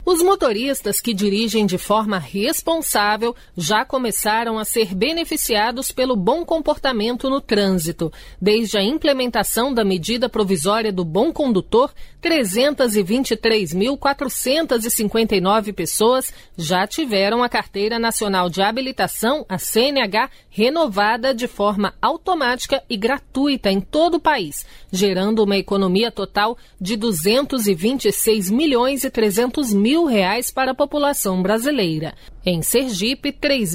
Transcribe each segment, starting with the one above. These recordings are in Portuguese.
Os motoristas que dirigem de forma responsável já começaram a ser beneficiados pelo bom comportamento no trânsito. Desde a implementação da medida provisória do bom condutor, 323.459 pessoas já tiveram a Carteira Nacional de Habilitação, a CNH, renovada de forma automática e gratuita em todo o país, gerando uma economia total de R$ 226.300.000 para a população brasileira. Em Sergipe,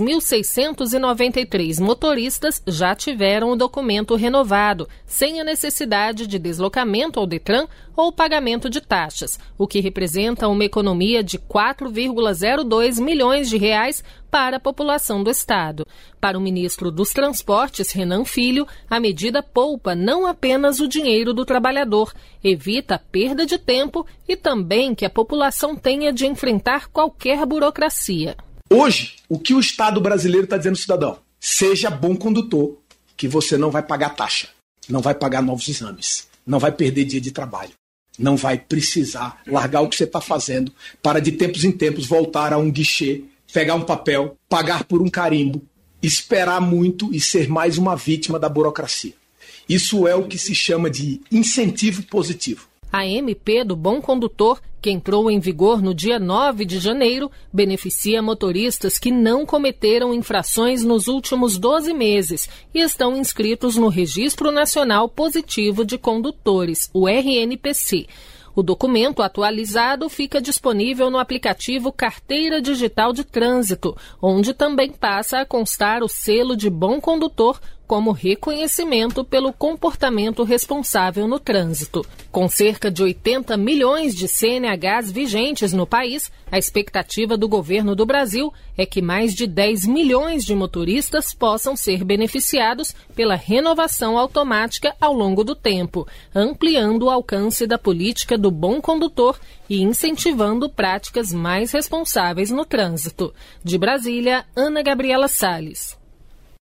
3.693 motoristas já tiveram o documento renovado, sem a necessidade de deslocamento ao Detran ou pagamento de taxas, o que representa uma economia de R$ 4,02 milhões para a população do estado. Para o ministro dos Transportes, Renan Filho, a medida poupa não apenas o dinheiro do trabalhador, evita a perda de tempo e também que a população tenha de enfrentar qualquer burocracia. Hoje, o que o Estado brasileiro está dizendo ao cidadão? Seja bom condutor, que você não vai pagar taxa, não vai pagar novos exames, não vai perder dia de trabalho, não vai precisar largar o que você está fazendo para de tempos em tempos voltar a um guichê, pegar um papel, pagar por um carimbo, esperar muito e ser mais uma vítima da burocracia. Isso é o que se chama de incentivo positivo. A MP do Bom Condutor, que entrou em vigor no dia 9 de janeiro, beneficia motoristas que não cometeram infrações nos últimos 12 meses e estão inscritos no Registro Nacional Positivo de Condutores, o RNPC. O documento atualizado fica disponível no aplicativo Carteira Digital de Trânsito, onde também passa a constar o selo de bom condutor como reconhecimento pelo comportamento responsável no trânsito. Com cerca de 80 milhões de CNHs vigentes no país, a expectativa do governo do Brasil é que mais de 10 milhões de motoristas possam ser beneficiados pela renovação automática ao longo do tempo, ampliando o alcance da política do bom condutor e incentivando práticas mais responsáveis no trânsito. De Brasília, Ana Gabriela Salles.